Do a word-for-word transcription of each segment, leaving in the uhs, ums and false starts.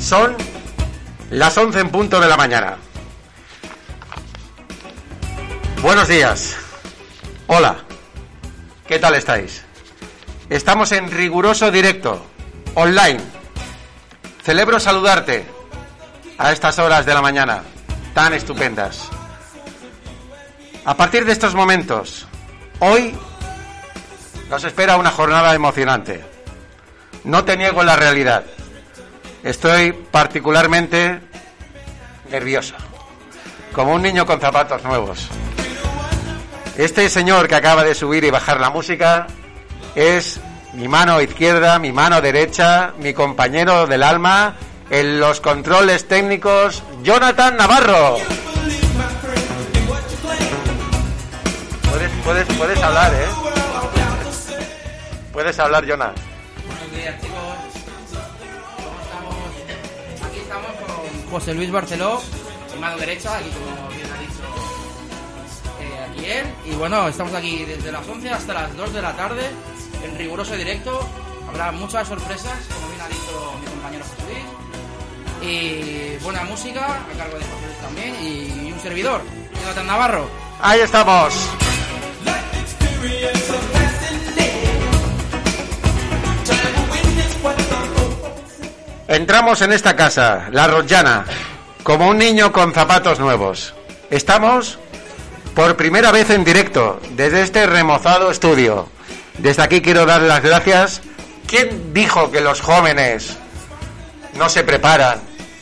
Son las once en punto de la mañana. Buenos días. Hola. ¿Qué tal estáis? Estamos en riguroso directo, online. Celebro saludarte a estas horas de la mañana tan estupendas. A partir de estos momentos, hoy nos espera una jornada emocionante. No te niego la realidad. Estoy particularmente nervioso, como un niño con zapatos nuevos. Este señor que acaba de subir y bajar la música es mi mano izquierda, mi mano derecha, mi compañero del alma, en los controles técnicos, Jonathan Navarro. Puedes, puedes, puedes hablar, ¿eh? Puedes hablar, Jonathan. Buenos días, chicos. ¿Cómo estamos? Aquí estamos con José Luis Barceló, mi mano derecha, aquí como bien ha dicho eh, aquí él. Y bueno, estamos aquí desde las once hasta las dos de la tarde, en riguroso directo. Habrá muchas sorpresas, como bien ha dicho mi compañero José Luis. Y buena música, a cargo de José Luis también, y un servidor, Jonathan Navarro. Ahí estamos. Entramos en esta casa, La Rotllana, como un niño con zapatos nuevos. Estamos por primera vez en directo, desde este remozado estudio. Desde aquí quiero dar las gracias. ¿Quién dijo que los jóvenes no se preparan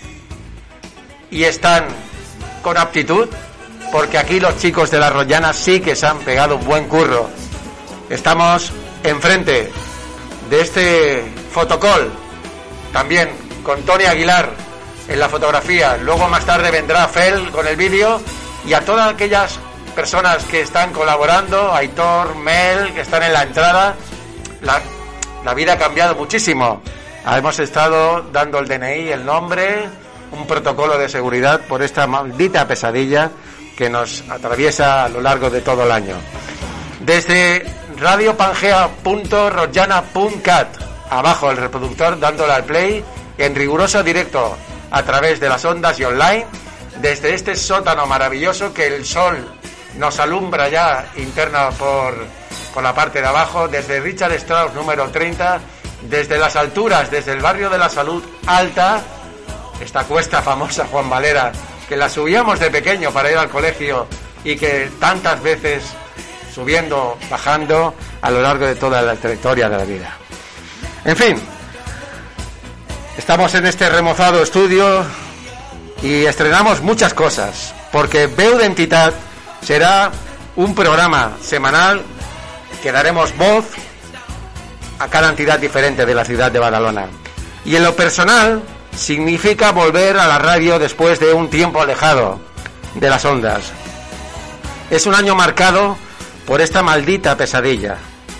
y están con aptitud? Porque aquí los chicos de La Rotllana sí que se han pegado un buen curro. Estamos enfrente de este fotocall, también con Tony Aguilar en la fotografía. Luego más tarde vendrá Fel con el vídeo, y a todas aquellas personas que están colaborando, Aitor, Mel, que están en la entrada. La, la vida ha cambiado muchísimo. Hemos estado dando el D N I, el nombre, un protocolo de seguridad por esta maldita pesadilla que nos atraviesa a lo largo de todo el año. Desde radio pangea punto rotllana punto cat, abajo el reproductor dándole al play, en riguroso directo a través de las ondas y online, desde este sótano maravilloso que el sol nos alumbra ya interna por, por la parte de abajo, desde Richard Strauss número treinta, desde las alturas, desde el barrio de la Salud Alta, esta cuesta famosa Juan Valera, que la subíamos de pequeño para ir al colegio y que tantas veces subiendo, bajando a lo largo de toda la trayectoria de la vida. En fin, estamos en este remozado estudio y estrenamos muchas cosas, porque Veu d'Entitat será un programa semanal que daremos voz a cada entidad diferente de la ciudad de Badalona. Y en lo personal significa volver a la radio después de un tiempo alejado de las ondas. Es un año marcado por esta maldita pesadilla.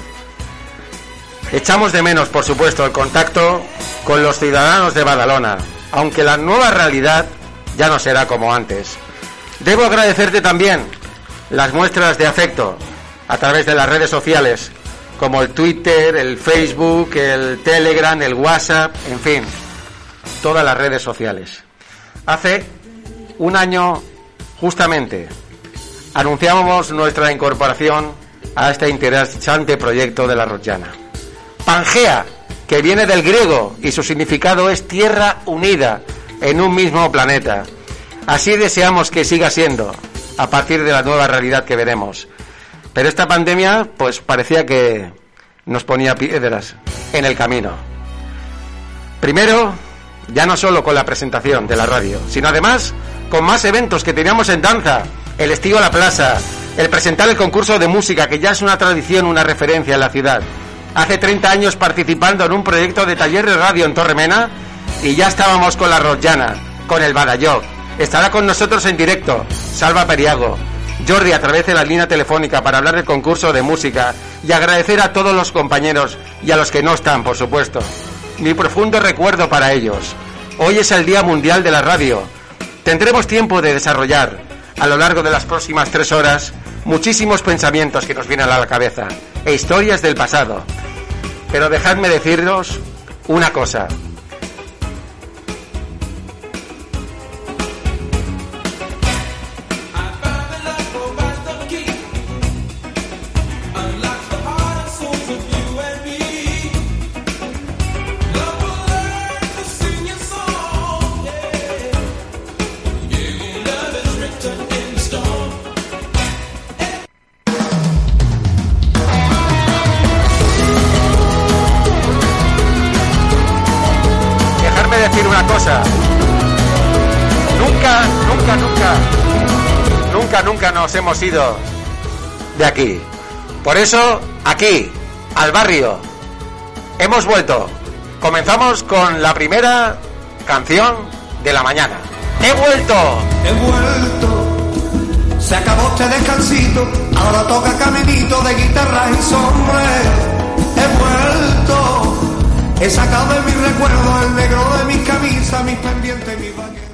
Echamos de menos, por supuesto, el contacto con los ciudadanos de Badalona, aunque la nueva realidad ya no será como antes. Debo agradecerte también las muestras de afecto a través de las redes sociales, como el Twitter, el Facebook, el Telegram, el WhatsApp, en fin, todas las redes sociales. Hace un año, justamente, anunciábamos nuestra incorporación a este interesante proyecto de La Rotllana. Pangea, que viene del griego y su significado es tierra unida en un mismo planeta. Así deseamos que siga siendo a partir de la nueva realidad que veremos. Pero esta pandemia, pues parecía que nos ponía piedras en el camino. Primero, ya no solo con la presentación de la radio, sino además con más eventos que teníamos en danza, el Estío a la Plaza, el presentar el concurso de música, que ya es una tradición, una referencia en la ciudad. Hace treinta años participando en un proyecto de taller de radio en Torremena, y ya estábamos con La Rotllana, con el Badajoz. Estará con nosotros en directo Salva Periago, Jordi a través de la línea telefónica para hablar del concurso de música, y agradecer a todos los compañeros y a los que no están, por supuesto. Mi profundo recuerdo para ellos. Hoy es el Día Mundial de la Radio. Tendremos tiempo de desarrollar a lo largo de las próximas tres horas muchísimos pensamientos que nos vienen a la cabeza e historias del pasado. Pero dejadme deciros una cosa. una cosa. Nunca, nunca, nunca, nunca, nunca nos hemos ido de aquí. Por eso, aquí, al barrio, hemos vuelto. Comenzamos con la primera canción de la mañana. ¡He vuelto! He vuelto, se acabó este descansito, ahora toca caminito de guitarras y sombras. He vuelto, he sacado de mis recuerdos el negro de mis camisas, mis pendientes, mis vaqueros.